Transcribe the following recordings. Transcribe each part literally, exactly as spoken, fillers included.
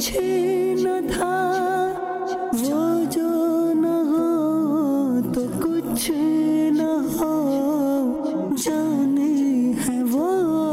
कुछ न था वो जो न हो तो कुछ न हो, जाने है वो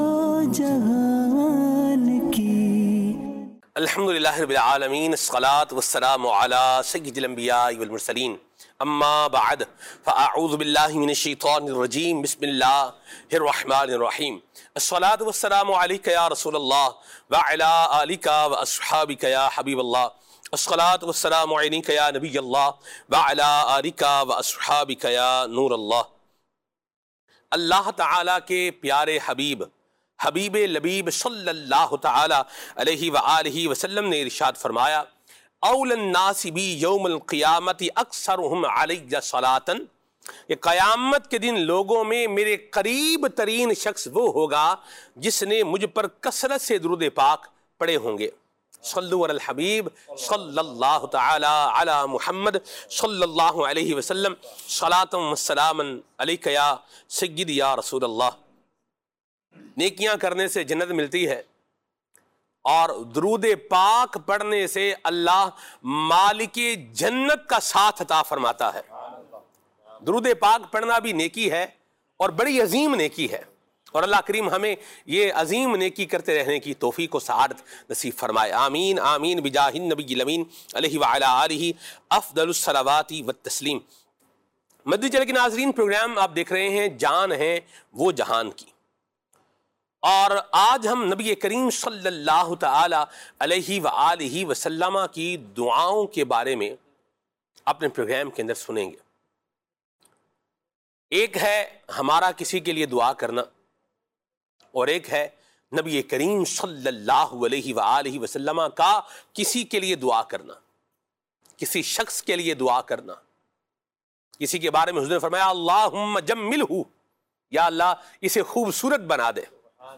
जहान की। अल्हम्दुलिल्लाहि रब्बिल आलमीन, अस्सलातु वस्सलामु अला सय्यिदिल अंबिया वल मुरसलीन, अम्मा बाद, फ़अऊज़ु बिल्लाहि मिनश शैतानिर रजीम, बिस्मिल्लाहिर रहमानिर रहीम। अस्सलातु वस्सलामु अलैका या रसूलल्लाह व अला आलिका व अस्हाबिका या हबीबल्लाह। अस्सलातु वस्सलामु अलैका या नबियल्लाह व अला आलिका व अस्हाबिका या नूरल्लाह। अल्लाह ताला के प्यारे हबीब हबीब लबीब सल्लल्लाहु ताला अलैहि व आलिहि वसल्लम ने इरशाद फरमाया, औलन नासी बी यौमुल क़ियामति अक्सरुहुम अलैया सलातन, ये क़यामत के दिन लोगों में मेरे करीब तरीन शख्स वो होगा जिसने मुझ पर कसरत से दुरूद पाक पढ़े होंगे। सल्लु अलल हबीब सल्लल्लाहु ताला अला मुहम्मद सल्लल्लाहु अलैहि वसल्लम, सलातम वस्सलामन अलैका या सय्यिदी या रसूलल्लाह। नेकियां करने से जन्नत मिलती है और दुरूद पाक पढ़ने से अल्लाह मालिके जन्नत का साथ अता फरमाता है। दुरूद पाक पढ़ना भी नेकी है और बड़ी अजीम नेकी है, और अल्लाह करीम हमें ये अजीम नेकी करते रहने की तौफीक व सआदत नसीब फरमाए। आमीन आमीन बिजाहिन नबील अमीन अलैहि व अला आलिहि अफदलुस सलावाति व तस्लीम। मदनी चैनल के नाज़रीन, प्रोग्राम आप देख रहे हैं जान है वो जहान की, और आज हम नबी करीम सल्लल्लाहु ताला अलैहि व आलिहि वसल्लम की दुआओं के बारे में अपने प्रोग्राम के अंदर सुनेंगे। एक है हमारा किसी के लिए दुआ करना, और एक है नबी करीम सल्लल्लाहु अलैहि व आलिहि वसल्लम का किसी के लिए दुआ करना, किसी शख्स के लिए दुआ करना। किसी के बारे में हुज़ूर ने फरमाया, अल्लाहुम्मा जम्मिलहू, या अल्लाह इसे खूबसूरत बना दे।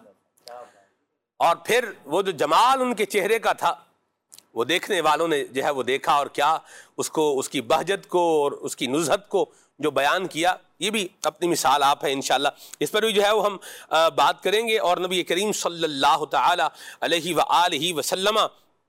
और फिर वो जो जमाल उनके चेहरे का था वो देखने वालों ने जो है वो देखा, और क्या उसको, उसकी बहजत को और उसकी नुज़हत को जो बयान किया, ये भी अपनी मिसाल आप है। इंशाअल्लाह इस पर भी जो है वो हम आ, बात करेंगे। और नबी करीम सल्लल्लाहु ताला अलैहि व आलिहि वसल्लम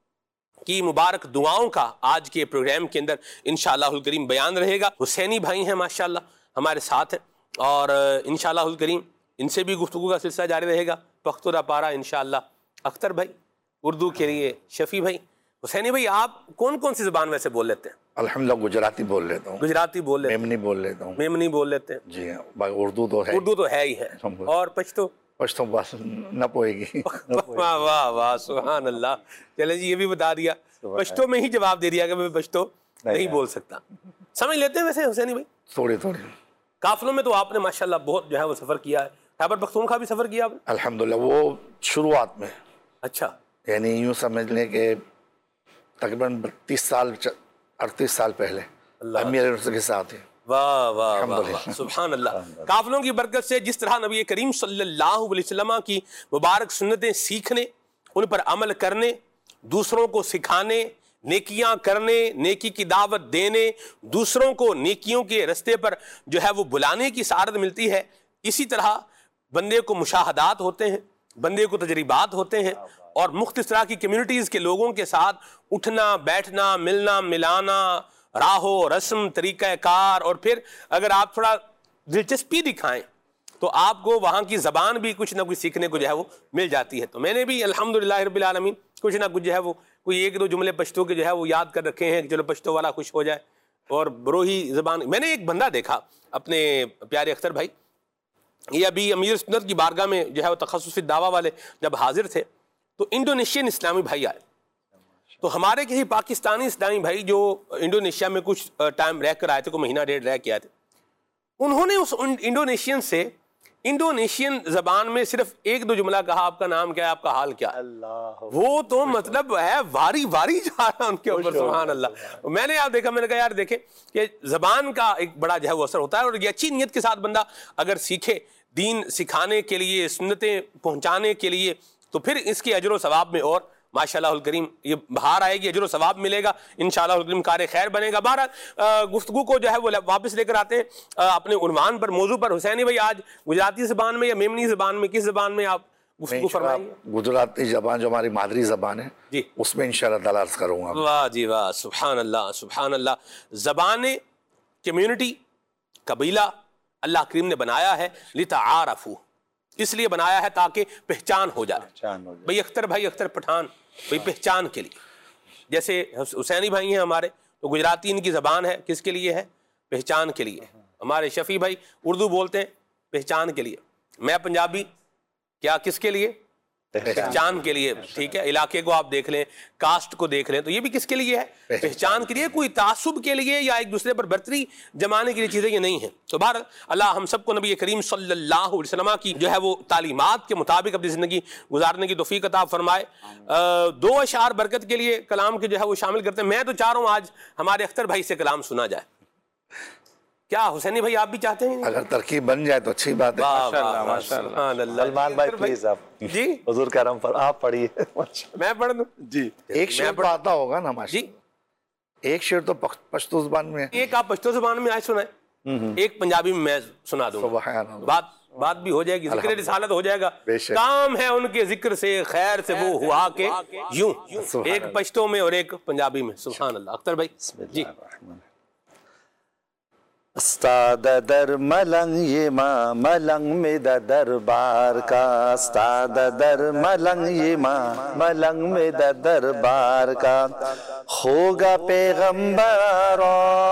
की मुबारक दुआओं का आज के प्रोग्राम के अंदर इंशाअल्लाहुल करीम बयान रहेगा। हुसैनी भाई हैं माशाअल्लाह हमारे साथ हैं, और इंशाअल्लाहुल करीम इनसे भी गुफ्तगू का सिलसिला जारी रहेगा। पख्तूरा पारा इंशाअल्लाह अख्तर भाई, उर्दू के लिए शफ़ी भाई। हुसैनी भाई, आप कौन कौन सी ज़बान वैसे बोल लेते हैं? अल्हम्दुलिल्लाह गुजराती बोल लेता हूँ। गुजराती बोल लेते हैं, मेमनी बोल लेता हूँ। मेमनी बोल लेते हैं जी हाँ, उर्दू तो है, उर्दू तो है ही है। और पश्तो? पश्तो बस न पोएगी। वाह वाह वाह, सुभान अल्लाह। चले जी, ये भी बता दिया, पश्तो में ही जवाब दे दिया कि मैं पश्तो नहीं, नहीं बोल सकता। समझ लेते हैं वैसे हुसैनी भाई? थोड़ी थोड़ी। काफिलों में तो आपने माशाल्लाह बहुत जो है वो सफ़र किया है। खैबर पख्तूनख्वा भी सफ़र किया आपने? अल्हम्दुलिल्लाह, वो शुरुआत में। अच्छा, यानी यूँ समझ लें कि तकरीबन बत्तीस साल अड़तीस साल पहले अमीर के साथ है। वाह वाह वाह, सुभान अल्लाह। काफिलों की बरकत से जिस तरह नबी करीम सल्लल्लाहु अलैहि वसल्लम की मुबारक सुन्नतें सीखने, उन पर अमल करने, दूसरों को सिखाने, नेकियां करने, नेकी की दावत देने, दूसरों को नेकियों के रास्ते पर जो है वो बुलाने की सआदत मिलती है, इसी तरह बंदे को मुशाहदात होते हैं, बंदे को तजरीबात होते हैं, और मुख्तलिफ तरह की कम्युनिटीज़ के लोगों के साथ उठना बैठना, मिलना मिलाना, राहो रस्म तरीक़ा कार, और फिर अगर आप थोड़ा दिलचस्पी दिखाएं तो आपको वहाँ की ज़बान भी कुछ ना कुछ सीखने को जो है वो मिल जाती है। तो मैंने भी अल्हम्दुलिल्लाह रब्बिल आलमीन कुछ ना कुछ जो है वो कोई एक दो जुमले पश्तो के जो है वो याद कर रखे हैं कि चलो पश्तो वाला खुश हो जाए। और बरोही ज़बान, मैंने एक बंदा देखा अपने प्यारे अख्तर भाई, ये अभी अमीर सुन्नत की बारगाह में जो है वो तखस्सुस दावा वाले जब हाजिर थे तो इंडोनेशियन इस्लामी भाई आए। तो हमारे किसी पाकिस्तानी इस्लामी भाई जो इंडोनेशिया में कुछ टाइम रह कर आए थे, कोई महीना डेढ़ रह के आए थे, उन्होंने उस इंडोनेशियन से इंडोनेशियन ज़बान में सिर्फ एक दो जुमला कहा, आपका नाम क्या है, आपका हाल क्या है। अल्लाह, वो तो मतलब है वारी वारी जा रहा है उनके ऊपर, सुभान अल्लाह। मैंने आप देखा, मैंने कहा यार देखें कि ज़बान का एक बड़ा जो है वो असर होता है, और ये अच्छी नीयत के साथ बंदा अगर सीखे दीन सिखाने के लिए, सुन्नतें पहुँचाने के लिए, तो फिर इसके अजर व सवाब में और माशाअल्लाह करीम ये बाहर आएगी, अजर व सवाब मिलेगा, इंशाअल्लाह करीम कार खैर बनेगा। बहरहाल गुफ्तगू को जो है वो वापस लेकर आते हैं अपने उन्वान पर, मौजू पर। हुसैनी भाई, आज गुजराती ज़बान में या मेमनी ज़बान में, किस ज़बान में आप گفتگو فرمائیے. گجراتی زبان جو ہماری مادری زبان ہے جی اس میں انشاءاللہ تعالیٰ عرض کروں گا. واہ جی واہ، سبحان اللہ سبحان اللہ. زبان کمیونٹی قبیلہ اللہ کریم نے بنایا ہے لتعارفوا، اس لیے بنایا ہے تاکہ پہچان ہو جائے. بھئی اختر بھائی اختر پٹھان بھئی پہچان کے لیے. جیسے حسینی بھائی ہیں ہمارے تو گجراتی ان کی زبان ہے کس کے لیے ہے؟ پہچان کے لیے. ہمارے شفیع بھائی اردو بولتے ہیں پہچان کے لیے. میں پنجابی کیا کس کے لیے؟ پہچان کے لیے. ٹھیک ہے، علاقے کو آپ دیکھ لیں، کاسٹ کو دیکھ لیں، تو یہ بھی کس کے لیے ہے؟ پہچان کے لیے. کوئی تعصب کے لیے یا ایک دوسرے پر برتری جمانے کے لیے چیزیں یہ نہیں ہیں. تو بہر اللہ ہم سب کو نبی کریم صلی اللہ علیہ وسلم کی جو ہے وہ تعلیمات کے مطابق اپنی زندگی گزارنے کی توفیق عطا فرمائے. دو اشعار برکت کے لیے کلام کے جو ہے وہ شامل کرتے ہیں. میں تو چاہ رہا ہوں آج ہمارے اختر بھائی سے کلام سنا جائے. کیا حسینی بھائی آپ بھی چاہتے ہیں؟ اگر ترکیب بن جائے تو اچھی بات ہے. سلمان بھائی پلیز آپ جی حضور کرم پر آپ پڑھیے. میں پڑھ دوں جی ایک شعر تو آتا ہوگا نا ماشاء جی. ایک شعر تو پشتو زبان میں ہے. ایک آپ پشتو زبان میں آج سنائیں، ایک پنجابی میں میں سنا دوں. سبحان اللہ. بات بات بھی ہو جائے گی، ذکر رسالت ہو جائے گا. کام ہے ان کے ذکر سے خیر سے وہ ہوا کہ یوں. ایک پشتو میں اور ایک پنجابی میں. سبحان اللہ. اختر بھائی جی. استاد در ملنگ یہ ماں ملنگ میں دا دربار کا، استاد در ملنگ یہ ماں ملنگ میں دا دربار کا، ہوگا پیغمبر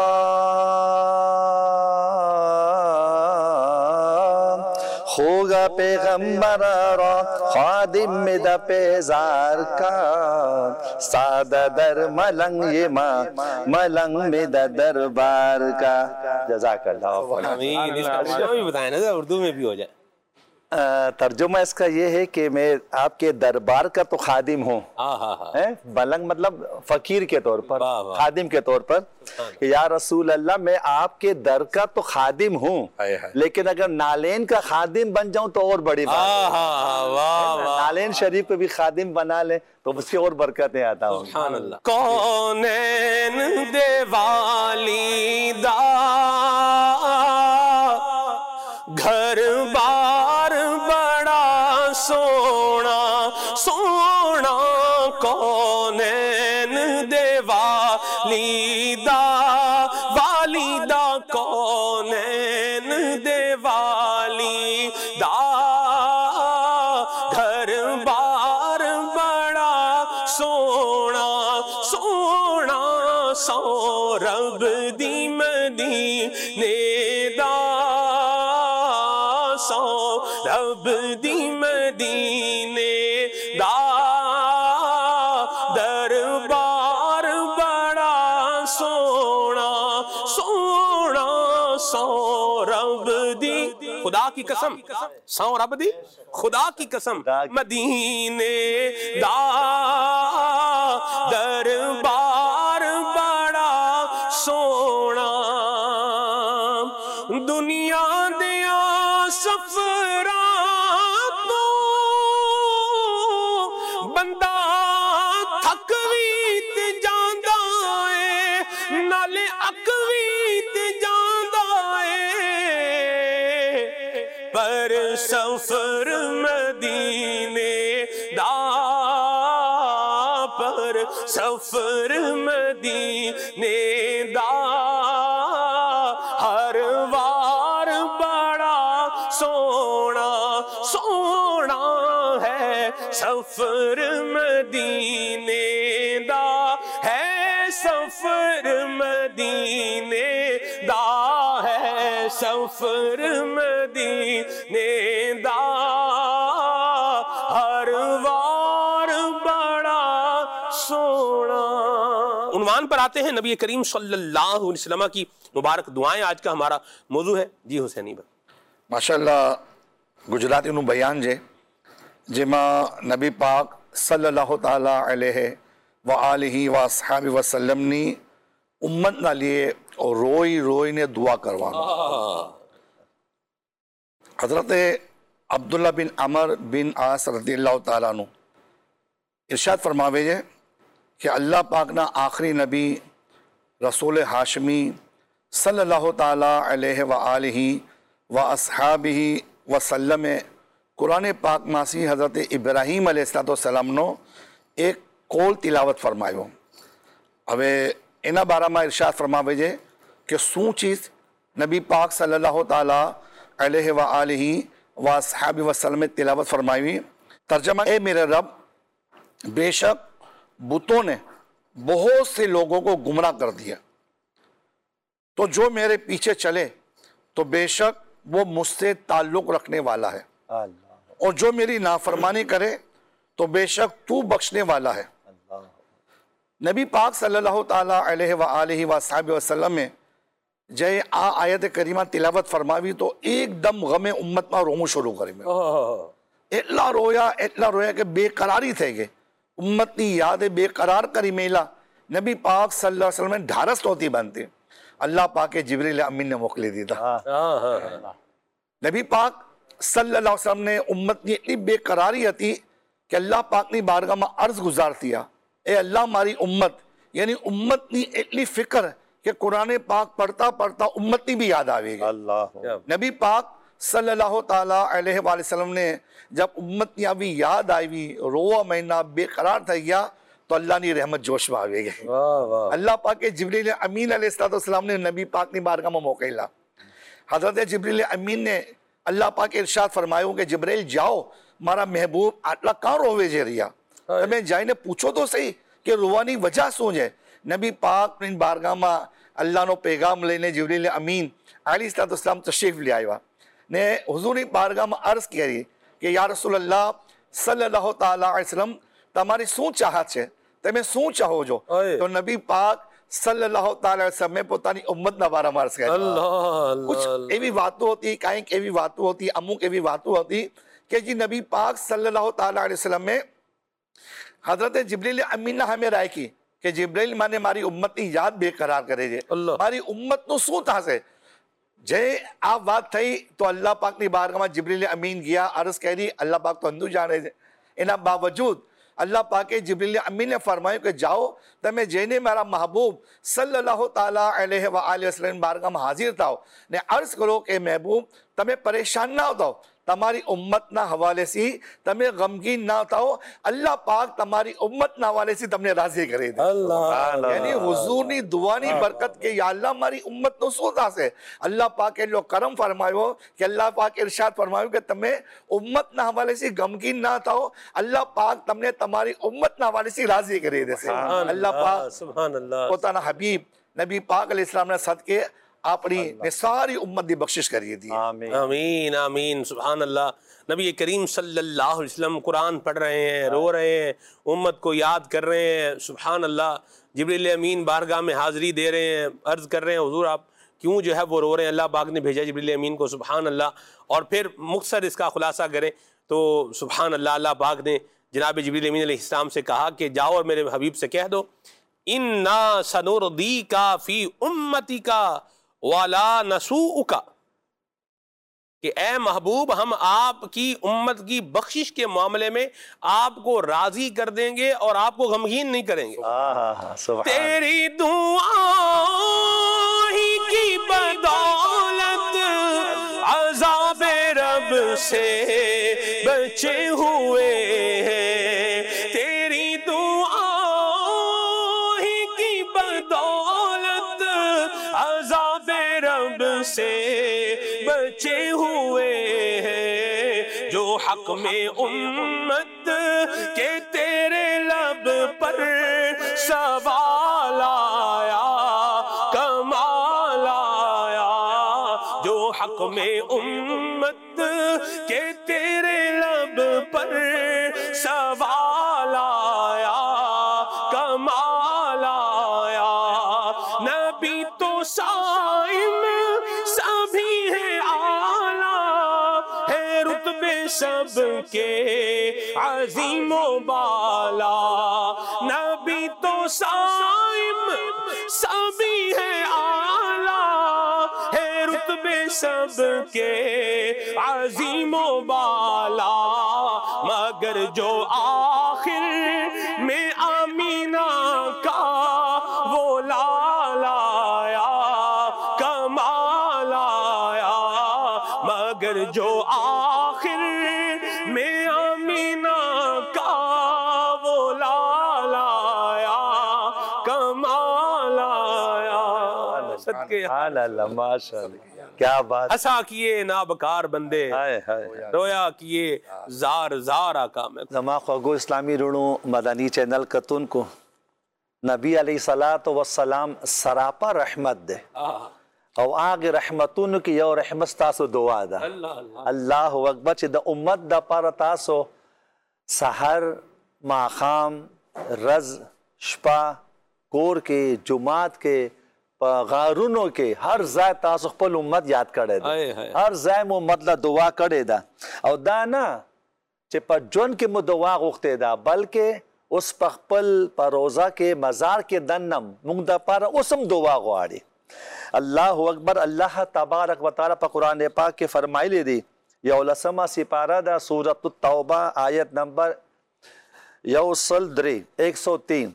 ہوگا پیغمبر خادم میں دا پیزار کا، استاد در ملنگ یہ ماں ملنگ میں دا دربار کا. جزاک اللہ. آمین. اس کا ترجمہ بھی بتائیں نا اردو میں بھی ہو جائے. ترجمہ اس کا یہ ہے کہ میں آپ کے دربار کا تو خادم ہوں. ملنگ مطلب فقیر کے طور پر، خادم کے طور پر. یا رسول اللہ میں آپ کے در کا تو خادم ہوں، لیکن اگر نالین کا خادم بن جاؤں تو اور بڑی بات ہے. نالین شریف کو بھی خادم بنا لیں تو اس کی اور برکتیں آتا ہوں. سبحان اللہ. کونین دے والی دا گھر بار بڑا سونا سونا، کونین دے والیدہ والیدہ، کونین دے والیدہ گھر بار بڑا سونا سونا، سو رب دی مدینے دا، سو رب دی مدینے دا دربار بڑا سونا سونا، سو رب دی خدا کی قسم، سو رب دی خدا کی قسم، مدینے دا دربار بڑا سونا. دنیا دیا سفرا تو بندہ تھک بھی تے جاندا ہے، نالے اک بھی تے جاندا ہے، پر سفر مدینے دا، پر سفر مدینے دا ہر وار بڑا سونا سونا ہے. سفر مدینے دا ہے، سفر مدینے دا ہے، سفر مدینے دا ہر وار بڑا سونا. عنوان پر آتے ہیں نبی کریم صلی اللہ علیہ وسلم کی مبارک دعائیں. آج کا ہمارا موضوع ہے. جی حسینی بھائی. ماشاءاللہ گجراتی نو بیان جے جما نبی پاک صلی اللہ تعالی علیہ وآلہ واصحاب وسلم نی امت نہ لیے اور روئی روئی نے دعا کروانا. حضرت عبداللہ بن عمر بن عاص رضی اللہ تعالیٰ عنہ ارشاد فرماوے جے کہ اللہ پاک نا آخری نبی رسول ہاشمی صلی اللہ تعالیٰ علیہ وآلہ واصحابہ وسلم قرآن پاک ماسی حضرت ابراہیم علیہ السلام نو ایک قول تلاوت فرمایو. હવે એના બારામાં ઇરશાદ ફરમાવે છે કે શું ચીજ નબી પાક સલ્લલ્લાહુ તાલા અલૈહિ વ આલિહી व अस्हाबी वसल्लम में तिलावत फरमाई. तर्जमा, ए मेरे रब, बेशक बुतों ने बहुत से लोगों को गुमराह कर दिया, तो जो मेरे पीछे चले तो बेशक वो मुझसे ताल्लुक रखने वाला है, और जो मेरी नाफरमानी करे तो बेशक तू बख्शने वाला है. नबी पाक सल्लल्लाहु ताला अलैहि व आलिहि व अस्हाबी वसल्लम में जय आ आयत करीमा तिलावत फरमावी तो एकदम गमे उम्मत में रोमू शुरू करी. એટલા રોયા એટલા રોયા કે બેકરારી થઈ ગઈ. ઉમ્મતની યાદે બેકરાર કરી મેલા. નબી પાક સલ્લલ્લાહુ અલૈહિ વસલ્લમ ઢારસ નહોતી બનતી. અલ્લાહ પાકે જિબ્રીલ અમીનને મોકલી દીધા. નબી પાક સલ્લલ્લાહુ અલૈહિ વસલ્લમ ને ઉમ્મતની એટલી બેકરારી હતી કે અલ્લાહ પાકની બારગાહમાં અર્જ ગુજારતીયા, એ અલ્લાહ મારી ઉમ્મત, યાની ઉમ્મતની એટલી ફિકર کہ قرآن پاک پڑھتا پڑھتا امتی بھی یاد آئے گی. نبی پاک صلی اللہ تعالیٰ علیہ وآلہ وسلم نے جب امتی ابھی یاد آئی بھی روہ مہینہ بے قرار تھا گیا تو اللہ نے رحمت جوش میں آئے گی. اللہ پاک کے جبریل امین علیہ السلام نے نبی پاک نے بارگاہ میں موقع لا. حضرت جبریل امین نے اللہ پاک کے ارشاد فرمایا کہ جبریل جاؤ, مارا محبوب آٹلا کہاں روے جے رہیا, میں جائینے پوچھو تو صحیح کہ روانی وجہ سو جائے. نبی پاک نے بارگاہ میں اللہ نو پیغام لینے جبریل امین علیہ السلام تشریف لے آئے نے حضور بارگاہ میں عرض کیا رہی کہ یا رسول اللہ صلی اللہ تعالیٰ علیہ وسلم تمہاری سون چاہت ہے, تمہیں سون چاہو جو. تو نبی پاک صلی اللہ تعالیٰ علیہ وسلم میں پتانی امت نہ بارہ میں عرض کیا رہی. کچھ ایوی باتوں ہوتی, کہیں ایوی باتوں ہوتی, اموک ایوی باتوں ہوتی کہ جی نبی پاک صلی اللہ تعالیٰ علیہ وسلم میں حضرت جبریل امین نے ہمیں رائے کی کہ جبریل مانے ماری امت کی یاد بے قرار کرے جے, ماری امت نو سو تھا سے جے آپ بات تھئی. تو اللہ پاک نے بارگاہ میں جبریل امین گیا, عرض کہہ دی اللہ پاک تو اندو جانے جے. انہا باوجود اللہ پاک جبریل امین نے فرمایا کہ جاؤ تمہیں جینے میرا محبوب صلی اللہ تعالیٰ علیہ وآلہ وسلم بارگاہ میں حاضر تھا نے عرض کرو کہ محبوب تمہیں پریشان نہ ہوتا ہو, تمہاری امت نہ حوالے سی تمہیں غمگین نہ ہوتا ہو, اللہ پاک تمہاری امت نہ حوالے سی تم نے راضی کرے دے. یعنی حضور نے دعانی برکت کے یا اللہ ہماری امت نو سوتا سے اللہ پاک کے لوگ کرم فرمائیو کہ اللہ پاک ارشاد فرمائیو کہ تمہیں امت نہ حوالے سی غمگین نہ ہوتا ہو, اللہ پاک تم نے تمہاری امت نہ حوالے سی راضی کرے دے سے. اللہ پاک پوتانا حبیب نبی پاک علیہ السلام نے صدقے اپنی نے ساری امت دی بخشش کریے دی. آمین آمین سبحان اللہ. نبی کریم صلی اللہ علیہ وسلم قرآن پڑھ رہے ہیں, رو رہے ہیں, امت کو یاد کر رہے ہیں. سبحان اللہ. جبریل امین بارگاہ میں حاضری دے رہے ہیں, عرض کر رہے ہیں حضور آپ کیوں جو ہے وہ رو رہے ہیں. اللہ پاک نے بھیجا جبریل امین کو. سبحان اللہ. اور پھر مختصر اس کا خلاصہ کریں تو سبحان اللہ, اللہ پاک نے جناب جبریل امین علیہ السلام سے کہا کہ جاؤ اور میرے حبیب سے کہہ دو اِنَّا سَنُرْضِيكَ فِي أُمَّتِكَ وَلَا نَسُوءُكَ, کہ اے محبوب ہم آپ کی امت کی بخشش کے معاملے میں آپ کو راضی کر دیں گے اور آپ کو غمگین نہیں کریں گے. تیری دعا ہی کی بدولت عذاب رب سے بچے ہوئے ہیں, تیری دعا ہی کی بدولت عذاب رب سے بچے ہوئے ہیں. جو حق میں امت کے تیرے لب پر سوال آیا کمال آیا, جو حق میں امت کے تیرے لب پر سوال آیا کمال آیا. نبی تو صائم سبھی ہے اعلیٰ, ہے رتبے سب کے عظیم و بالا. نبی تو صائم سبھی ہے اعلیٰ, ہے رتبے سب کے عظیم و بالا. مگر جو آخر میں آمینہ کا وہ لال آیا کمال آیا, مگر جو آخر صدقے اللہ ماشاءاللہ کیا بات. ہسا کیے نابکار بندے ہائے ہائے رویا کیے زار زار آقا میں. زما خوگو اسلامی رونو مدنی چینل کتون کو نبی علیہ الصلوۃ والسلام سراپا رحمت دے او آگے رحمتون کی یو رحمت تاسو دعا دا. اللہ اکبر چې د امت د پاره تاسو سحر ماخام رز شپا کور کې جمعات کې غارونو کې هر ځای تاسو خپل امت یاد کړی دا هر ځای مو امت له دعا کړی دا او دا نه چې په ژوند کې مو دعا غوښتې ده بلکې اوس په خپل په روزه کې مزار کې دنم موږ دپاره اوس هم دعا غواړي. اللہ اکبر. اللہ تبارک و تعالی په قرآن پاک کې فرمایلی دی یو لسمه سپاره ده سورۃ التوبه آیت نمبر یو سل درې ایک سو تین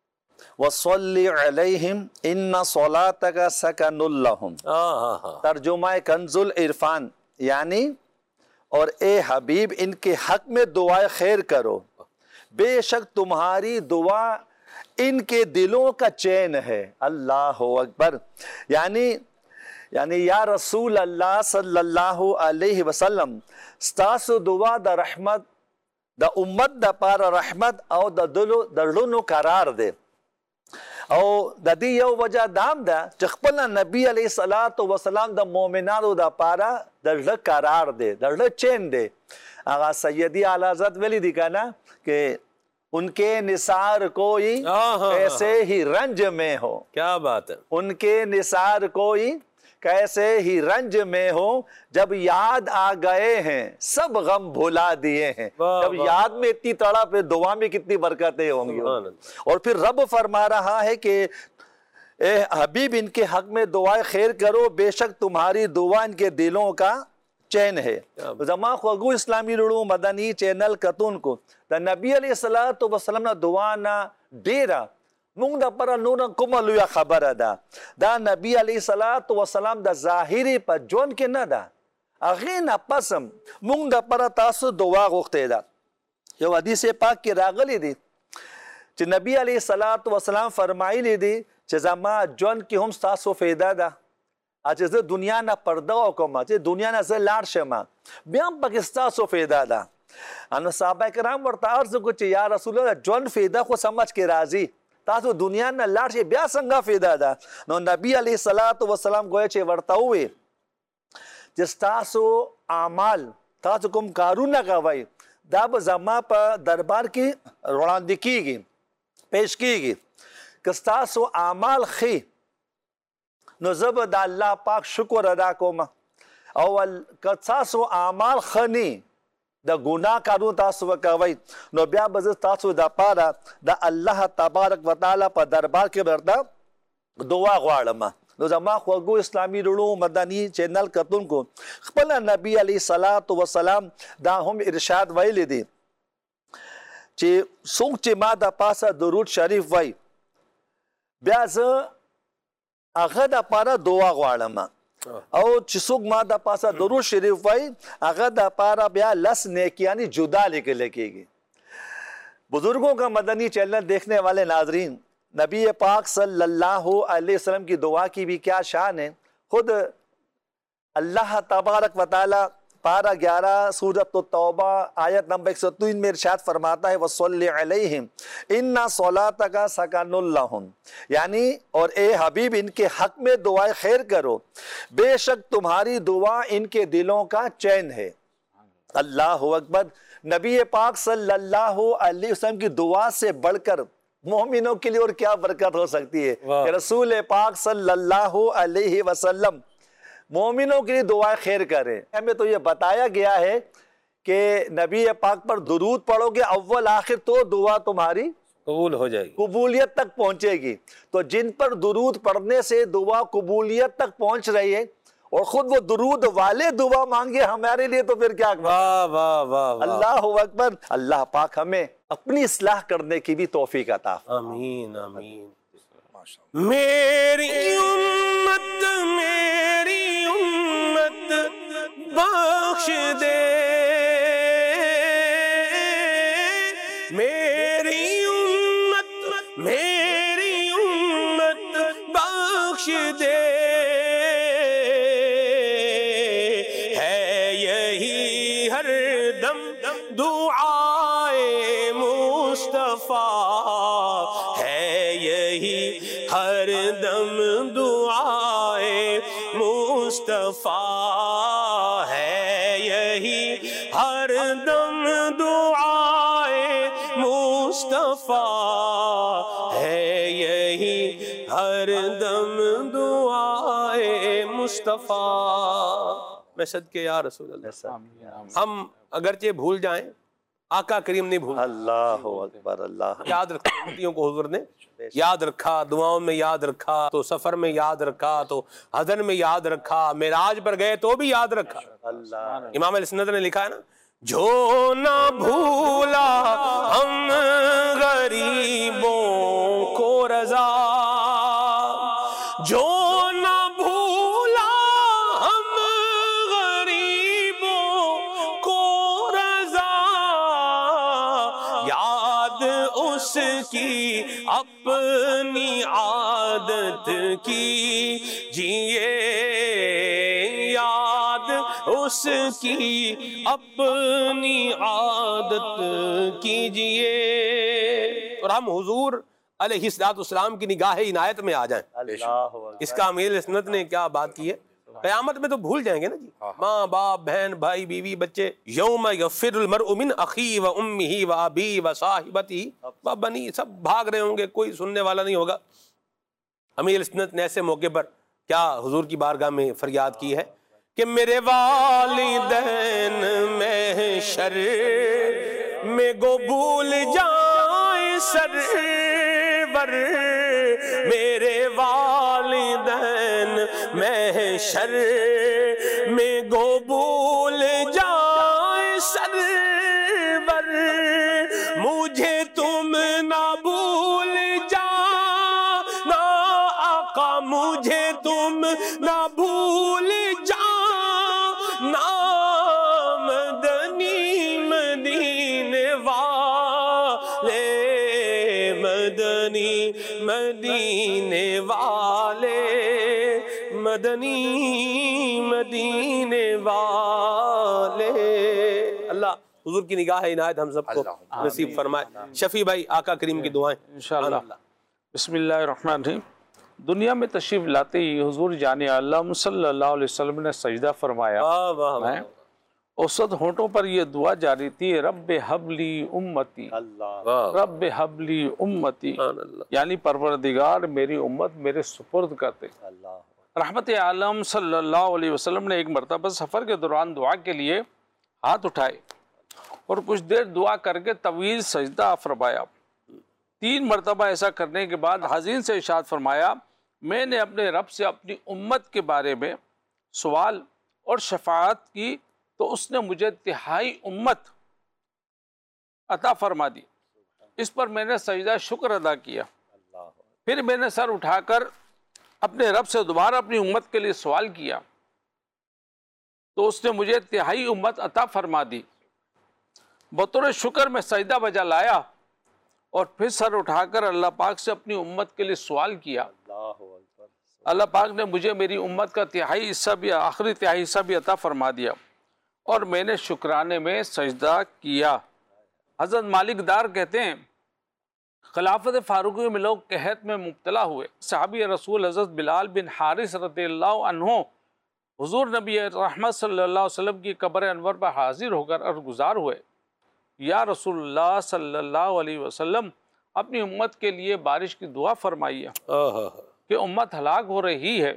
وصلی علیہم ان صلاتک سکن لہم. ترجمہ کنز العرفان یعنی اور اے حبیب ان کے حق میں دعائے خیر کرو بے شک تمہاری دعا ان کے دلوں کا چین ہے. اللہ اکبر. یعنی یعنی یا رسول اللہ صلی اللہ علیہ وسلم ستاسو دعا دا رحمت دا امت دا پارا رحمت او دا دلو دا رونو قرار دے او دا دی یو وجہ دام دا چخپلنا نبی علیہ الصلوۃ والسلام دا مومنانو دا پارا دا رہ قرار دے دا رہ چین دے. آغا سیدی اعلی حضرت ویلی دی کہنا کہ ان کے نثار کوئی کیسے ہی رنج میں ہو. کیا بات ہے. ان کے نثار کوئی کیسے ہی رنج میں ہو جب یاد آ گئے ہیں سب غم بھلا دیے ہیں. جب یاد میں اتنی تڑپ ہے دعا میں کتنی برکتیں ہوں گی. اور پھر رب فرما رہا ہے کہ اے حبیب ان کے حق میں دعائیں خیر کرو بے شک تمہاری دعا ان کے دلوں کا چین ہے. زما خوگو اسلامی رڑو مدنی چینل کتون کو دا نبی علیہ الصلوۃ والسلام نا دعا نا ډیره مونږ د پر نور کومه لویه خبره ده. دا نبی علیہ الصلوۃ والسلام د ظاهري په ژوند کې نه ده هغې نه پس هم مونږ د پر تاسو دعا غوښتې ده. یو حدیث پاک کې راغلی دی چې نبی علیہ الصلوۃ والسلام فرمایلی دی چې زما ژوند کې هم ستاسو فایده ده چې زه دنیا نه پرده وکړم چې دنیا نه زه لاړ شم بیا هم پکې ستاسو فایده ده. انو صحابه کرام ورته عرض وکړو چې یا رسول الله ژوند فایده خو سمجھ کې راځي تاسو دنیا نه لاړ شئ بیا څنګه فایده ده. نو نبی علیہ الصلوۃ والسلام گویا چې ورته وویل چې ستاسو اعمال تاسو کوم کارونه کوئ دا به زما په دربار کې وړاندې کیږي پیش کیږي. که ستاسو اعمال ښه نو زه به د الله پاک شکر ادا کوم او که ستاسو اعمال ښه نه دا گناہ کارو تاسو وکوي نو بیا به زه تاسو د پاره د الله تبارک وتعالی په دربار کې ورته دعا غواړم. نو زما خوږو اسلامی رونو مدنی چینل کتونکو خپل نبی علیہ الصلوۃ والسلام دا هم ارشاد ویلی دی چې څوک چې ما د پاسه درود شریف وای بیا زه هغه د پاره دعا غواړم او چې څوک ما د پاسه درود شریف وای هغه د پاره بیا لس نیکیانی جدا لیکل کېږي. بزرگوں کا مدنی چینل دیکھنے والے ناظرین نبی پاک صلی اللہ علیہ وسلم کی دعا کی بھی کیا شان ہے. خود اللہ تبارک و تعالی پارہ گیارہ سورۃ التوبہ آیت نمبر ایک سو تین میں ارشاد فرماتا ہے وصلی علیہم ان صلاتک سکن لہم یعنی اور اے حبیب ان کے حق میں دعائیں خیر کرو بے شک تمہاری دعا ان کے دلوں کا چین ہے. اللہ اکبر. نبی پاک صلی اللہ علیہ وسلم کی دعا سے بڑھ کر مومنوں کے لیے اور کیا برکت ہو سکتی ہے کہ رسول پاک صلی اللہ علیہ وسلم مومنوں کے لیے دعائیں خیر کریں. ہمیں تو یہ بتایا گیا ہے کہ نبی پاک پر درود پڑھو گے اول آخر تو دعا تمہاری قبول ہو جائے گی قبولیت تک پہنچے گی. تو جن پر درود پڑھنے سے دعا قبولیت تک پہنچ رہی ہے اور خود وہ درود والے دعا مانگے ہمارے لیے تو پھر کیا واہ واہ واہ اللہ اکبر. اللہ پاک ہمیں اپنی اصلاح کرنے کی بھی توفیق عطا آمین آمین. میری امت میری امت بخش دے میری امت میری امت بخش دے مصطفیٰ ہے یہی ہر دم دعائے مصطفیٰ ہے یہی ہر دم دعائے مصطفیٰ ہے یہی ہر دم دعائے مصطفیٰ۔ میں صدقے یا رسول اللہ، ہم اگرچہ بھول جائیں آقا کریم نہیں بھول، اللہ اکبر، اللہ یاد رکھا امتیوں کو حضور نے یاد رکھا، دعاؤں میں یاد رکھا، تو سفر میں یاد رکھا، تو حضر میں یاد رکھا، معراج پر گئے تو بھی یاد رکھا۔ اللہ امام علیہ سنت نے لکھا ہے نا، جو نہ بھولا ہم غریبوں کو رضا، جو نہ بھولا ہم غریبوں کو رضا، یاد اس کی اپنی عادت کی جیے، یاد اس کی اپنی عادت کیجئے، اور ہم حضور علیہ السلام کی نگاہ عنایت میں آ جائیں۔ اس کا امیر سنت نے کیا بات کی ہے، قیامت میں تو بھول جائیں گے نا جی، ماں باپ بہن بھائی بیوی بچے، یوم یفر المرء من اخیہ و امہ و ابیہ و صاحبتہ و بنیہ، سب بھاگ رہے ہوں گے، کوئی سننے والا نہیں ہوگا۔ امیر سنت نے ایسے موقع پر کیا حضور کی بارگاہ میں فریاد کی ہے کہ میرے والدین محشر میں گو بھول جائیں سرور، میرے والدین محشر میں گو بھول جائیں سرور، مجھے تم نہ بھول جانا آقا، مجھے تم نہ بھول جانا، مدنی مدینے والے، مدنی مدینے والے، مدنی مدینے والے۔ اللہ حضور کی نگاہ عنایت ہم سب کو نصیب فرمائے۔ شفیع بھائی آقا کریم کی دعائیں انشاءاللہ۔ بسم اللہ الرحمن الرحیم۔ دنیا میں تشریف لاتے ہی حضور جان عالم صلی اللہ علیہ وسلم نے سجدہ فرمایا، اوسط ہونٹوں پر یہ دعا جاری تھی، رب حبلی امتی، رب حبلی امتی، یعنی پروردگار میری امت میرے سپرد کرتے۔ رحمت عالم صلی اللہ علیہ وسلم نے ایک مرتبہ سفر کے دوران دعا کے لیے ہاتھ اٹھائے اور کچھ دیر دعا کر کے طویل سجدہ فرمایا۔ تین مرتبہ ایسا کرنے کے بعد حزین سے ارشاد فرمایا، میں نے اپنے رب سے اپنی امت کے بارے میں سوال اور شفاعت کی تو اس نے مجھے تہائی امت عطا فرما دی۔ اس پر میں نے سجدہ شکر ادا کیا، پھر میں نے سر اٹھا کر اپنے رب سے دوبارہ اپنی امت کے لیے سوال کیا تو اس نے مجھے تہائی امت عطا فرما دی۔ بطور شکر میں سجدہ بجا لایا اور پھر سر اٹھا کر اللہ پاک سے اپنی امت کے لیے سوال کیا۔ اللہ پاک نے مجھے میری امت کا تہائی حصہ بھی، آخری تہائی حصہ بھی عطا فرما دیا اور میں نے شکرانے میں سجدہ کیا۔ حضرت مالک دار کہتے ہیں خلافت فاروقی میں لوگ قحط میں مبتلا ہوئے، صحابی رسول حضرت بلال بن حارث رضی اللہ عنہ حضور نبی رحمت صلی اللہ علیہ وسلم کی قبر انور پر حاضر ہو کر عرض گزار ہوئے، یا رسول اللہ صلی اللہ علیہ وسلم اپنی امت کے لیے بارش کی دعا فرمائیے کہ امت ہلاک ہو رہی ہے۔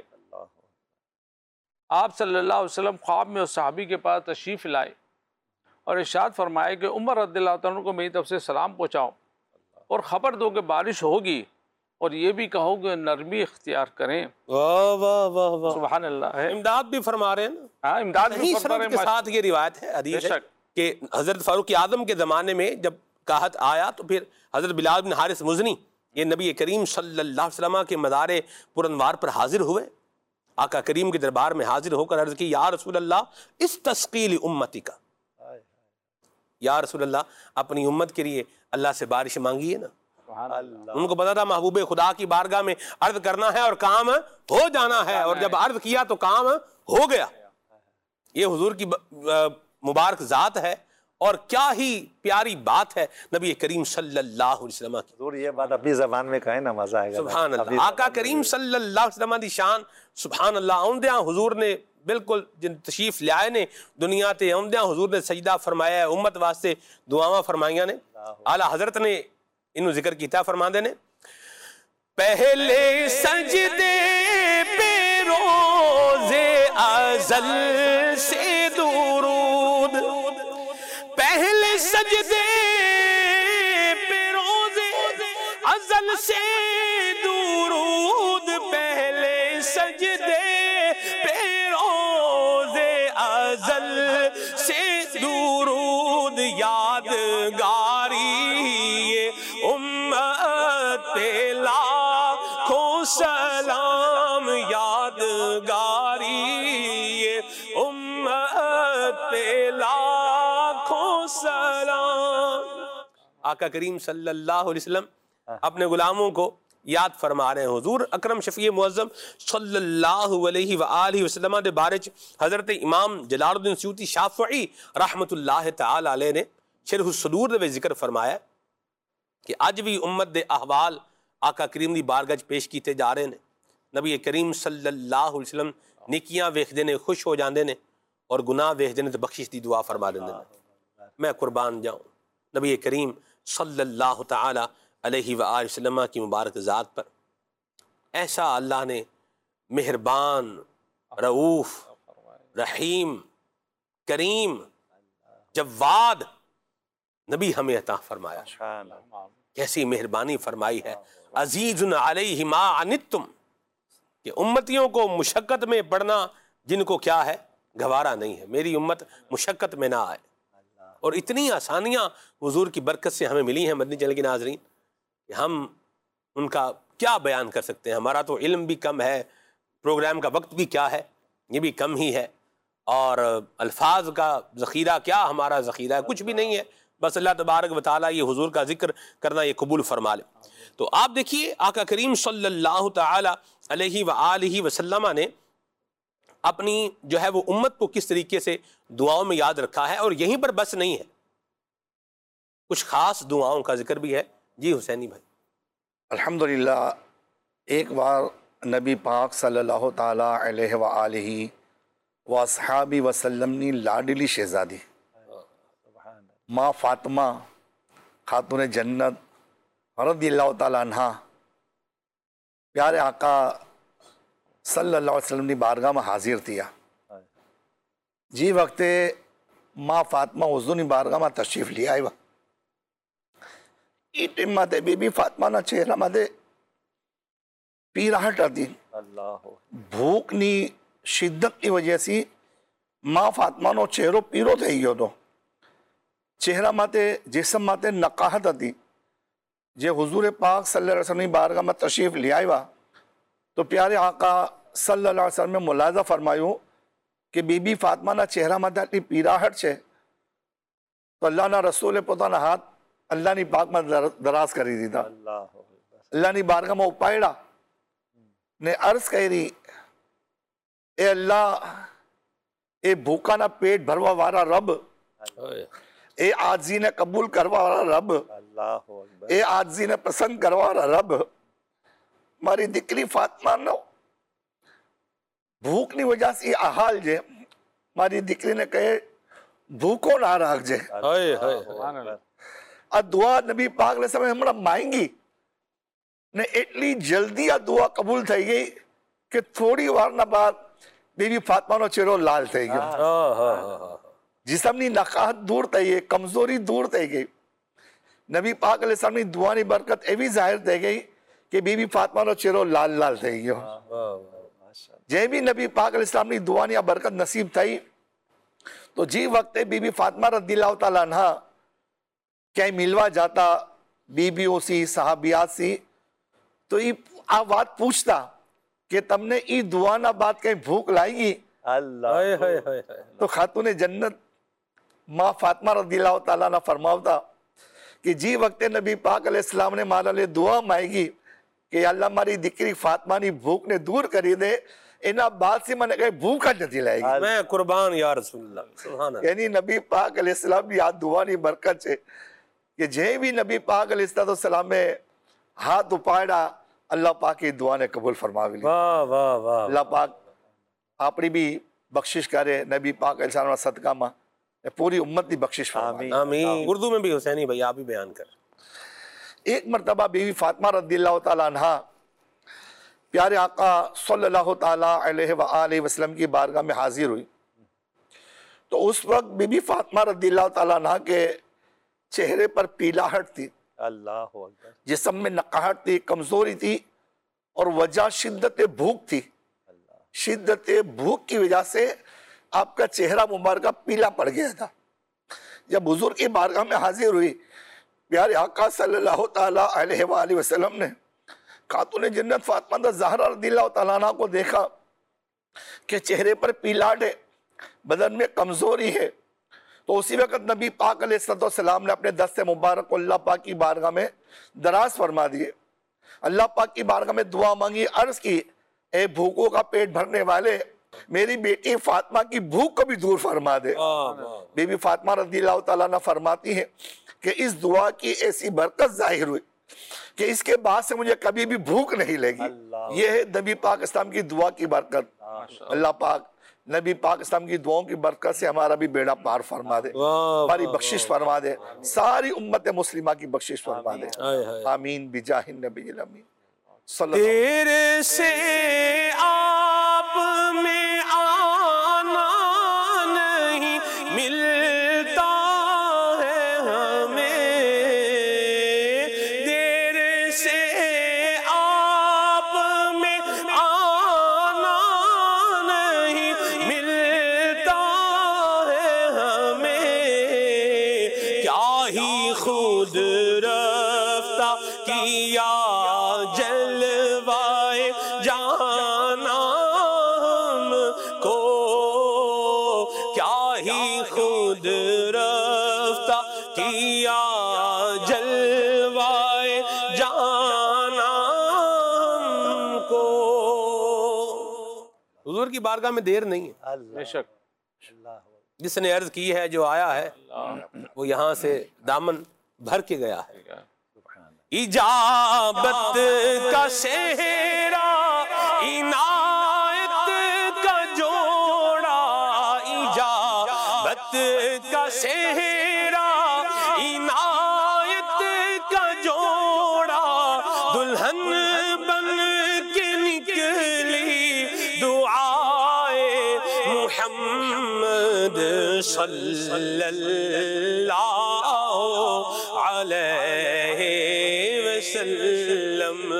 آپ صلی اللہ علیہ وسلم خواب میں اس صحابی کے پاس تشریف لائے اور ارشاد فرمائے کہ عمر رضی اللہ عنہ کو میری طرف سے سلام پہنچاؤ اور خبر دو کہ بارش ہوگی، اور یہ بھی کہو کہ نرمی اختیار کریں۔ واہ واہ واہ واہ، سبحان اللہ ہے، امداد بھی فرما رہے ہیں نا، ہاں امداد بھی فرما رہے کے ہیں۔ ساتھ یہ روایت ہے، حدیث ہے کہ حضرت فاروق اعظم کے زمانے میں جب قحط آیا تو پھر حضرت بلال بن حارث مزنی یہ نبی کریم صلی اللہ علیہ وسلم کے مدار پرانوار پر حاضر ہوئے، آقا کریم کے دربار میں حاضر ہو کر عرض کی، یا رسول اللہ استسقی لامتی کا، یا رسول اللہ اپنی امت کے لیے اللہ سے بارش مانگی ہے نا۔ ان کو پتا تھا محبوب خدا کی بارگاہ میں عرض کرنا ہے اور کام ہو جانا ہے، اور جب عرض کیا تو کام ہو گیا۔ یہ حضور کی مبارک ذات ہے اور کیا ہی پیاری بات ہے نبی کریم صلی اللہ علیہ وسلم کی. حضور یہ بات اپنی زبان میں کہیں نا مزہ آئے گا. سبحان اللہ. آقا کریم صلی اللہ علیہ وسلم دی شان سبحان اللہ. آمدیاں حضور نے بالکل جن تشریف لے آئے نے دنیا تے آمدیاں حضور نے سجدہ فرمایا ہے, امت واسطے دعاواں فرمائیاں نے. اعلیٰ حضرت نے انہوں ذکر کیتا فرما دے نے پہلے سجدے پہ روز ازل سے درود, پہلے سجدے پہ روز ازل سے درود, پہلے سجدے پہ روز ازل سے درود, یادگاری امت پہ لاکھوں سلام, یادگاری امت پہ لاکھوں سلام. آقا کریم صلی اللہ علیہ وسلم اپنے غلاموں کو یاد فرما رہے ہیں. حضور اکرم شفیع معظم صلی اللہ علیہ وآلہ وسلم دے بارے حضرت امام جلال الدین سیوطی شافعی رحمت اللہ تعالی علیہ نے شرح الصدور دے ذکر فرمایا کہ اج بھی امت دے احوال آقا کریم دی بارگاہ پیش کیتے جا رہے ہیں. نبی کریم صلی اللہ علیہ وسلم نیکیاں ویکھدے نے خوش ہو جاندے نے اور گناہ ویکھدے نے تے بخشش دی دعا فرما دیندے نے. میں قربان جاؤں نبی کریم صلی اللہ تعالی علیہ وآلہ وسلم کی مبارک ذات پر. ایسا اللہ نے مہربان, رؤوف, رحیم, کریم, جواد نبی ہمیں عطا فرمایا. کیسی مہربانی فرمائی ہے. عزیز علیہ ما عنتم, کہ امتیوں کو مشقت میں پڑنا جن کو کیا ہے گوارا نہیں ہے. میری امت مشقت میں نہ آئے. اور اتنی آسانیاں حضور کی برکت سے ہمیں ملی ہیں مدنی چینل کے ناظرین کہ ہم ان کا کیا بیان کر سکتے ہیں. ہمارا تو علم بھی کم ہے, پروگرام کا وقت بھی کیا ہے یہ بھی کم ہی ہے, اور الفاظ کا ذخیرہ کیا ہمارا ذخیرہ ہے, کچھ بھی نہیں ہے. بس اللہ تبارک و تعالیٰ یہ حضور کا ذکر کرنا یہ قبول فرما لے. تو آپ دیکھیے آقا کریم صلی اللہ تعالی علیہ وآلہ وسلم نے اپنی جو ہے وہ امت کو کس طریقے سے دعاؤں میں یاد رکھا ہے. اور یہیں پر بس نہیں ہے, کچھ خاص دعاؤں کا ذکر بھی ہے. جی حسینی بھائی. الحمدللہ ایک بار نبی پاک صلی اللہ تعالیٰ علیہ وآلہ واصحابہ وسلم نے لاڈلی شہزادی ماں فاطمہ خاتون جنت رضی اللہ تعالیٰ عنہ پیارے آقا صلی اللہ علیہ وسلم نے بارگاہ میں حاضر تھیا. جی وقت ماں فاطمہ حضور نے بارگاہ میں تشریف لیا آئی. ای ٹیم ماتے بی بی فاطمہ نا چہرہ ماتے پیراہٹ آتی. بھوک نی شدت کی وجہ سے ماں فاطمہ نو چہروں پیرو تھے گئے تو چہرہ ماتے جسم ماتے نقاہت آتی. جے حضور پاک صلی اللہ علیہ وسلم بارگاہ میں تشریف لے آئی وا تو پیارے آقا صلی اللہ علیہ وسلم میں ملاحظہ فرمایوں کہ بی بی فاطمہ نا چہرہ ماتے اپنی پیراہٹ چھے تو اللہ نا رسول پتہ نا ہاتھ اللہ نے پاک میں دراز کری دی تھا. اللہ نے بارگاہ میں اپائیڑا نے عرض کہی رہی اے اللہ اے بھوکا نا پیٹ بھروا وارا رب, اے آجزی نے قبول کروا وارا رب, اے آجزی نے پسند کروا وارا رب, ماری دکری فاطمہ نو بھوک نہیں وجہ سے احال جے ماری دکری نے کہے بھوکو نہ راک جے. اور دعا نبی پاک علیہ السلام ہمارا مائیں گی نے اتنی جلدی دعا قبول تھے گئی کہ تھوڑی وارنا بعد بی بی فاطمہ نو چہرو لال تھے گئی. جسم نی نقاہت دور تھے گئی, کمزوری دور تھے گئی. نبی پاک علیہ السلام نی دعا نی برکت ایوی ظاہر تھے گئی کہ بی بی فاطمہ نو چہرو لال لال تھے گئی. جے بھی نبی پاک علیہ السلام نی دعا نی برکت نصیب تھئی تو جی وقت بی بی فاطمہ رضی اللہ تعالیٰ عنہ کہیں ملوا جاتا بی بیوں سی صحابیات سی تو یہ آوات پوچھتا کہ تم نے ای دعا نہ بات کہیں بھوک لائی گی. تو خاتون جنت ماں فاطمہ رضی اللہ تعالیٰ نے فرماوتا کہ جی وقت نبی پاک علیہ السلام نے مالا لے دعا مائے گی کہ اللہ ہماری دکری فاطمہ نی بھوک نے دور کری دے انہاں بات سے میں نے کہا بھوکا جتی لائے گی میں قربان یا رسول اللہ سبحان اللہ. یعنی نبی پاک علیہ السلام یاد دعا نہیں برکت ہے کہ جے بھی نبی پاک علیہ السلام میں ہاتھ اپاڑا اللہ پاک کی دعا نے قبول فرماوی لی. واہ واہ واہ. اللہ پاک اپنی بھی بخشش کرے نبی پاک علیہ السلام صدقہ ماں پوری امت کی بخشش فرمائے. آمین. اردو میں بھی حسینی بھائی آپ ہی بیان کر. ایک مرتبہ بیوی فاطمہ رضی اللہ تعالیٰ عنہ پیارے آقا صلی اللہ تعالیٰ علیہ وآلہ وسلم کی بارگاہ میں حاضر ہوئی تو اس وقت بی بی فاطمہ رضی اللہ تعالیٰ عنہ کے چہرے پر پیلاہٹ تھی, اللہ اکبر, جسم میں نقاہٹ تھی, کمزوری تھی اور وجہ شدت بھوک تھی. شدت بھوک کی وجہ سے آپ کا چہرہ مبارکہ پیلا پڑ گیا تھا. جب حضور کی بارگاہ میں حاضر ہوئی پیارے آقا صلی اللہ تعالیٰ علیہ وآلہ وسلم نے خاتون جنت فاطمہ زہرا رضی اللہ تعالیٰ عنہ کو دیکھا کہ چہرے پر پیلاٹ ہے, بدن میں کمزوری ہے, تو اسی وقت نبی پاک علیہ السلام نے اپنے دست مبارک کو اللہ پاک کی بارگاہ میں دراز فرما دیے. اللہ پاک کی بارگاہ میں دعا مانگی, عرض کی اے بھوکوں کا پیٹ بھرنے والے میری بیٹی فاطمہ کی بھوک کو بھی دور فرما دے. بی بی فاطمہ رضی اللہ تعالیٰ عنہ فرماتی ہیں کہ اس دعا کی ایسی برکت ظاہر ہوئی کہ اس کے بعد سے مجھے کبھی بھی بھوک نہیں لگی. یہ ہے نبی پاک اسلام کی دعا کی برکت. اللہ پاک نبی پاک اسلام کی دعاؤں کی برکت سے ہمارا بھی بیڑا پار فرما دے, ہماری بخشش فرما دے, ساری امت مسلمہ کی بخشش فرما دے. آمین بجاہ النبی الامین. تیرے سے آپ میں آنا نہیں ملتا ہے ہمیں, تیرے سے آپ میں آنا نہیں ملتا ہے ہمیں, کیا ہی خود رفتہ کیا جلوائے جانا ہم کو, کیا ہی خود رفتہ کیا جلوائے جانا ہم کو. حضور کی بارگاہ میں دیر نہیں ہے, بے شک. جس نے عرض کی ہے جو آیا ہے وہ یہاں سے دامن بھر کے گیا ہے. اجابت کا صحرا عنایت کا جوڑا, اجابت کا صحرا عنایت کا جوڑا, دلہن بن کے نکلی دعائے محمد صلی اللہ علیہ وسلم.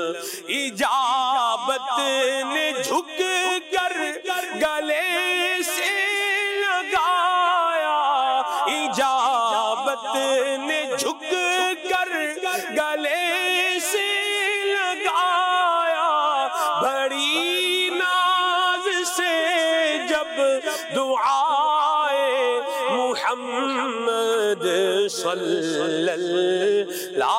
اجابت نے جھک کر گلے سے لگایا, اجابت نے جھک کر گلے سے لگایا, بڑی ناز سے جب دعائے محمد صلی اللہ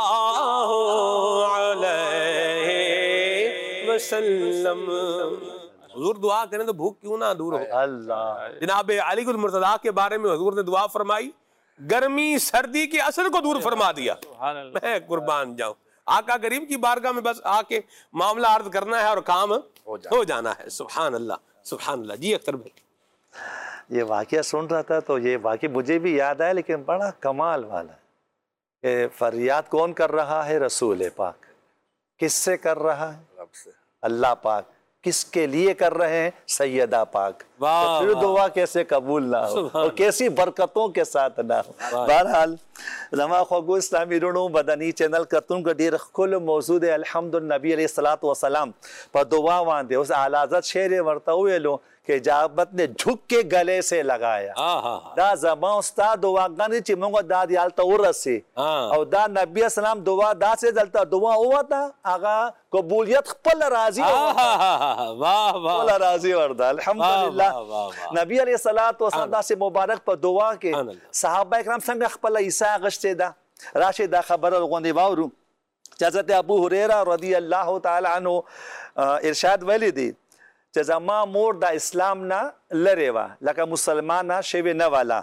وسلم. حضور دعا کریں تو بھوک کیوں نہ دور ہو. اللہ. جناب علی المرتضیٰ کے بارے میں حضور نے دعا فرمائی, گرمی سردی کے اثر کو دور فرما دیا. میں قربان جاؤں, آقا کریم کی بارگاہ میں بس آ کے معاملہ عرض کرنا ہے اور کام ہو جانا ہے. سبحان اللہ سبحان اللہ. جی اختر بھائی, یہ واقعہ سن رہا تھا تو یہ واقعہ مجھے بھی یاد آیا, لیکن بڑا کمال والا ہے کہ فریاد کون کر رہا ہے؟ رسول پاک. کس سے کر رہا ہے؟ اللہ پاک. کس کے لیے کر رہے ہیں؟ سیدہ پاک. تو پھر دعا کیسے قبول نہ ہو اور کیسی برکتوں کے ساتھ نہ ہو. بہرحال زما خوگو اسلامی رونو بدنی چینل کرتون کا دیر کل موجود ہے الحمد النبی علیہ الصلوۃ والسلام پر دعا واندے اس اعلی حضرت شعر ورتا ہوئے لو کہ اجابت نے جھک کے گلے سے لگایا. دا زما استاد دعا گانی چی منگو دا دیالتا ورسی او دا نبی اسلام دعا دا سے دلتا دعا ہوا تھا آغا قبولیت خپل راضی خپل راضی وردا. الحمدللہ نبی علیہ الصلوۃ والسلام دا سے مبارک پر دعا کے صحابہ اکرام سنگ خپل عیسیٰ غشتے دا راشد دا خبر الغندی باورو. حضرت ابو ہریرہ رضی اللہ تعالی عنہ ارشاد ویلی دی چې زما مور د اسلام نه لرې وه لکه مسلمانه شوې نه واله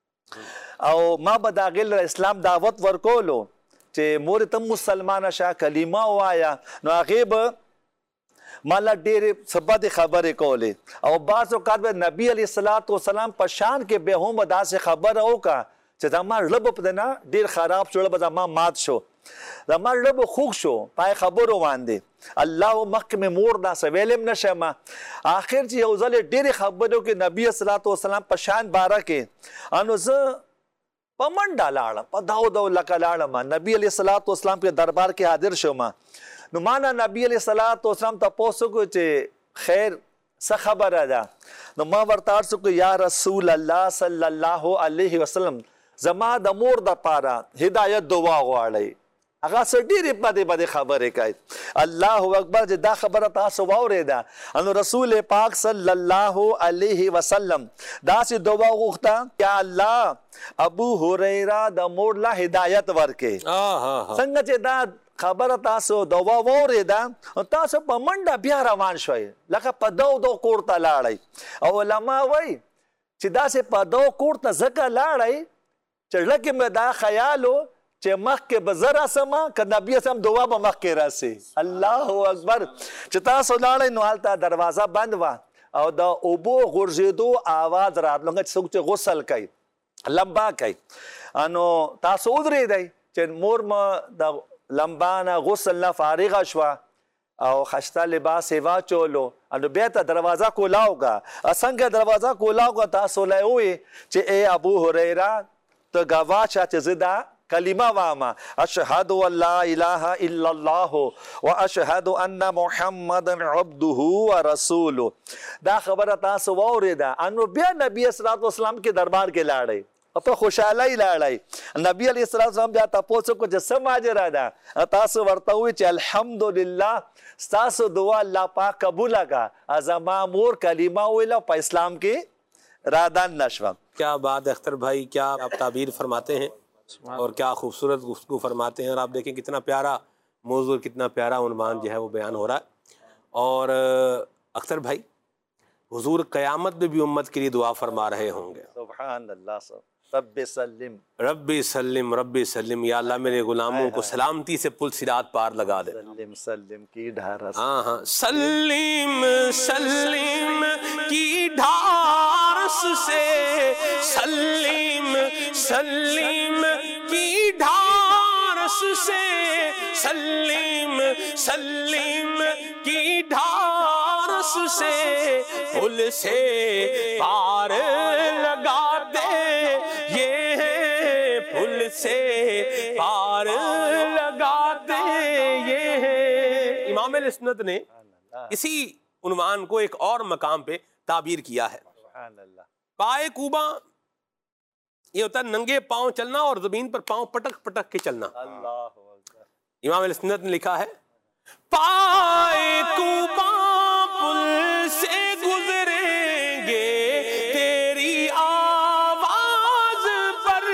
او ما به د هغې له اسلام دعوت ورکولو چې مور ته مسلمانه شه کلمه ووایه نو هغې به مالا ډېرې څه بدې خبرې کولې او بعض اوقات به نبي علیه الصلاة والسلام په شان کې به هم داسې خبره وکړه چې زما زړه به په ده نه ډېر خراب شو، زړه به زما مات شو، زما زړه به خوږ شو په هغې خبرو باندې. الله مخکې مې مور داسې ویلی هم نه شم. آخر چې یو ځل یې ډېرې خبرې وکړې نبي صلات وسلام په شان باره کې، نو زه په منډه لاړم، په دو دو لکه لاړم نبي علیه صلات وسلام په دربار کې حاضر شوم. نو ما نه نبي علیه صلات وسلام تپوس وکړو چې خیر څه خبره ده؟ نو ما ورته عرض وکړو یا رسول الله صلی الله علیه وسلم زما د مور د پاره هدایت دعا غواړئ. هغه څه ډېرې بدې بدې خبرې کوي. الله اکبر چې دا خبره تاسو واورېده نو رسول پاک صلی الله علیه وسلم داسې دعا غوښته یا الله ابو هریره د مور له هدایت ورکې. څنګه چې دا خبره تاسو دعا واورېده تاسو په منډه بیا روان شوئ لکه په دو دو کور ته لاړئ. او علما وایي چې داسې په دو کور ته ځکه لاړئ چې زړه کې مې دا خیال و چې مخکې به زه راسم که نبي اسلام دعا به مخکې راسي. الله اکبر چې تاسو لاړئ نو هلته دروازه بند وه او د اوبو غورځېدو آواز راتلو چې څوک چې غسل کوي لمبا کوي نو تاسو ودرېدئ چې مور مې د لمبا نه غسل نه فارغه شوه او خشته لباس یې واچولو نو بیا ته دروازه کولاو کړه. څنګه دروازه کولاو کړه تاسو له یې ووایي چې ای ابو هریره ته ګواه شه چې زه دا کلمه وایم اشهد ان لا اله الا الله واشهد ان محمدا عبده ورسوله. دا خبره تاسو واورېده نو بیا نبي صلوات والسلام کې دربار کې لاړئ په خوشحالۍ لاړئ. نبي علیه الصلاة والسلام بیا تپوس وکړو چې څه ماجرا ده؟ تاسو ورته ووایئ چې الحمدلله ستاسو دعا الله پاک قبوله کړه، زما مور کلمه وویله په اسلام کې رادان نشوه. کیا بات ہے اختر بھائی، کیا آپ تعبیر فرماتے ہیں اور کیا خوبصورت گفتگو فرماتے ہیں. اور آپ دیکھیں کتنا پیارا موضوع، کتنا پیارا عنوان جو ہے وہ بیان ہو رہا ہے. اور اختر بھائی حضور قیامت میں بھی امت کے لیے دعا فرما رہے ہوں گے. سبحان اللہ. رب سلم رب سلم رب سلم، یا اللہ میرے غلاموں کو سلامتی سے پل صراط پار لگا دے. سلم سلم کی ڈھارس. ہاں ہاں سلیم سلیم کی ڈھارس سے، سلیم سلیم کی ڈھارس سے، سلیم سلیم کی ڈھارس سے پل سے پار لگا دے، یہ پل سے پار لگا دے. یہ امام اہل سنت نے اسی عنوان کو ایک اور مقام پہ تعبیر کیا ہے. پائے کوبا یہ ہوتا ہے ننگے پاؤں چلنا اور زمین پر پاؤں پٹک پٹک کے چلنا. امام اہل سنت نے لکھا ہے پائے کوبا پل سے گزریں گے تیری آواز پر،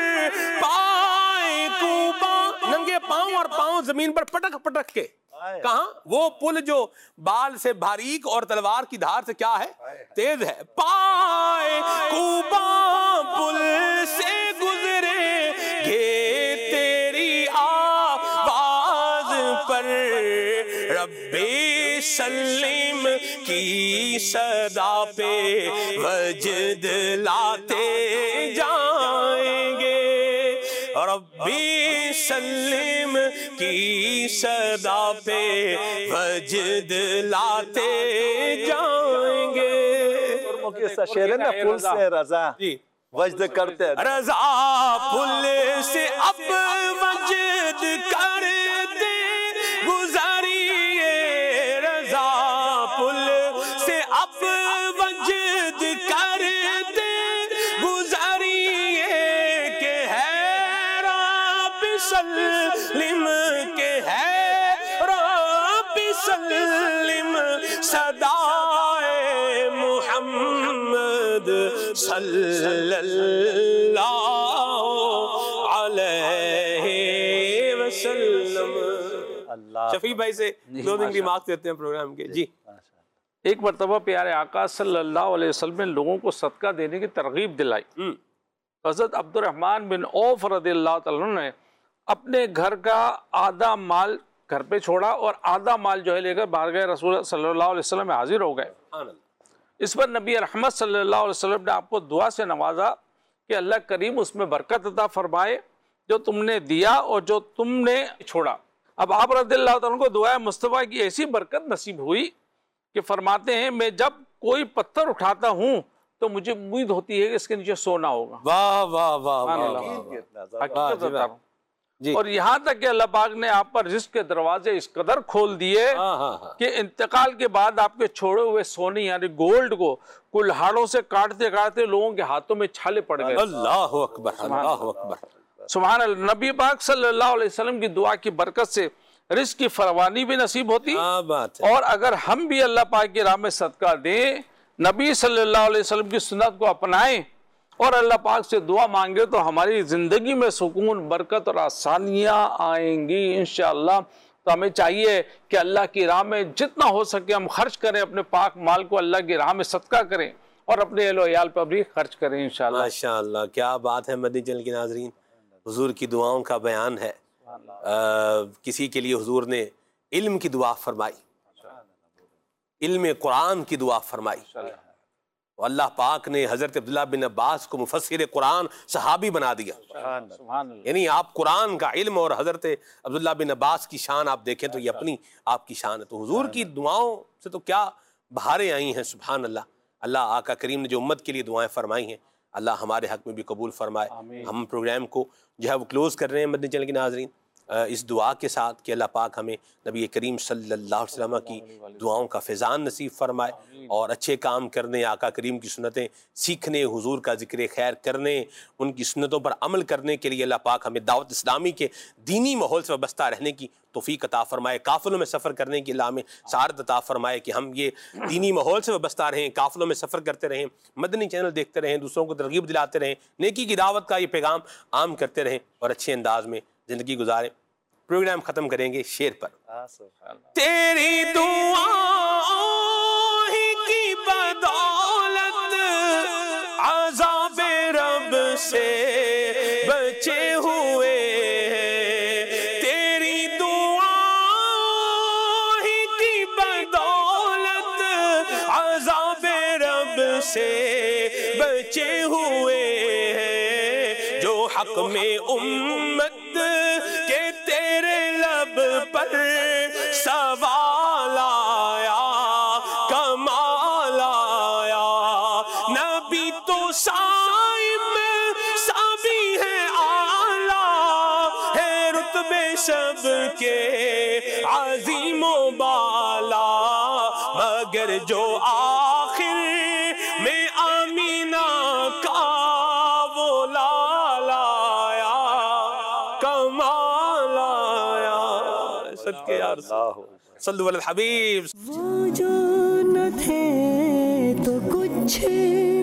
پائے کوبا ننگے پاؤں اور پاؤں زمین پر پٹک پٹک کے. کہاں؟ وہ پل جو بال سے باریک اور تلوار کی دھار سے کیا ہے؟ تیز ہے. پائے کوبا پل سے گزرے گے تیری آواز پر، رب سلیم کی صدا پہ وجد لاتے جائیں گے. ربی سلیم کی صدا پہ وجد لاتے جائیں گے. شعر ہے نا پل سے رضا وجد کرتے، رضا پل سے اب وجد کرتے گزریے، رضا پل سے اب وجد کرتے گزریے کہ ہے رب سلم کے ہے رب سلم صدائے محمد صلی اللہ علیہ وسلم. شفیع بھائی سے دو دن کی مارکس دیتے ہیں پروگرام کے. جی ایک مرتبہ پیارے آقا صلی اللہ علیہ وسلم نے لوگوں کو صدقہ دینے کی ترغیب دلائی. حضرت عبد الرحمن بن عوف رضی اللہ تعالیٰ عنہ نے اپنے گھر کا آدھا مال گھر پہ چھوڑا اور آدھا مال جو ہے لے کر بارگاہ رسول صلی اللہ علیہ وسلم میں حاضر ہو گئے. اس پر نبی رحمت صلی اللہ علیہ وسلم نے آپ کو دعا سے نوازا کہ اللہ کریم اس میں برکت عطا فرمائے جو تم نے دیا اور جو تم نے چھوڑا. اب آپ رضی اللہ تعالیٰ کو دعائے مصطفیٰ کی ایسی برکت نصیب ہوئی کہ فرماتے ہیں میں جب کوئی پتھر اٹھاتا ہوں تو مجھے امید ہوتی ہے کہ اس کے نیچے سونا ہوگا. واہ واہ واہ. جی. اور یہاں تک کہ اللہ پاک نے آپ پر رزق کے دروازے اس قدر کھول دیے کہ انتقال کے بعد آپ کے چھوڑے ہوئے سونے یعنی گولڈ کو کلہاڑوں سے کاٹتے کاٹتے لوگوں کے ہاتھوں میں چھالے پڑ گئے. اللہ اکبر اللہ اکبر. سبحان اللہ. نبی پاک صلی اللہ علیہ وسلم کی دعا کی برکت سے رزق کی فراوانی بھی نصیب ہوتی. اور اگر ہم بھی اللہ پاک کی راہ میں صدقہ دیں، نبی صلی اللہ علیہ وسلم کی سنت کو اپنائیں اور اللہ پاک سے دعا مانگے تو ہماری زندگی میں سکون، برکت اور آسانیاں آئیں گی انشاءاللہ. تو ہمیں چاہیے کہ اللہ کی راہ میں جتنا ہو سکے ہم خرچ کریں، اپنے پاک مال کو اللہ کی راہ میں صدقہ کریں اور اپنے اہل و عیال پر بھی خرچ کریں انشاءاللہ. ماشاءاللہ کیا بات ہے. مدنی چینل کے ناظرین، حضور کی دعاؤں کا بیان ہے. کسی کے لیے حضور نے علم کی دعا فرمائی، علم قرآن کی دعا فرمائی. اللہ پاک نے حضرت عبداللہ بن عباس کو مفسر قرآن صحابی بنا دیا. یعنی آپ قرآن کا علم اور حضرت عبداللہ بن عباس کی شان آپ دیکھیں تو یہ اپنی آپ کی شان ہے. تو حضور کی دعاؤں سے تو کیا بہاریں آئی ہیں. سبحان اللہ. اللہ آقا کریم نے جو امت کے لیے دعائیں فرمائی ہیں اللہ ہمارے حق میں بھی قبول فرمائے. ہم پروگرام کو جو ہے وہ کلوز کر رہے ہیں مدنی چینل کے ناظرین اس دعا کے ساتھ کہ اللہ پاک ہمیں نبی کریم صلی اللہ علیہ وسلم کی دعاؤں کا فیضان نصیب فرمائے اور اچھے کام کرنے، آقا کریم کی سنتیں سیکھنے، حضور کا ذکر خیر کرنے، ان کی سنتوں پر عمل کرنے کے لیے اللہ پاک ہمیں دعوت اسلامی کے دینی ماحول سے وابستہ رہنے کی توفیق عطا فرمائے. قافلوں میں سفر کرنے کی اللہ ہمیں سعادت عطا فرمائے کہ ہم یہ دینی ماحول سے وابستہ رہیں، قافلوں میں سفر کرتے رہیں، مدنی چینل دیکھتے رہیں، دوسروں کو ترغیب دلاتے رہیں، نیکی کی دعوت کا یہ پیغام عام کرتے رہیں اور اچھے انداز میں زندگی گزاریں. پروگرام ختم کریں گے شعر پر. تیری دعاؤں کی بدولت عذاب رب سے بچے ہوئے، تیری دعاؤں کی بدولت عذاب رب سے بچے ہوئے، جو حق میں امت کے تیرے لب پر سوال آیا، کمال آیا. نبی تو صائم سبھی ہے، اعلیٰ ہے رتبے سب کے عظیم و بالا، مگر جو آخر میں آمینہ کا وہ لالا آیا، کمال آیا. صدقے یا رسول صلو علی الحبیب. وہ جو نہ تھے تو کچھ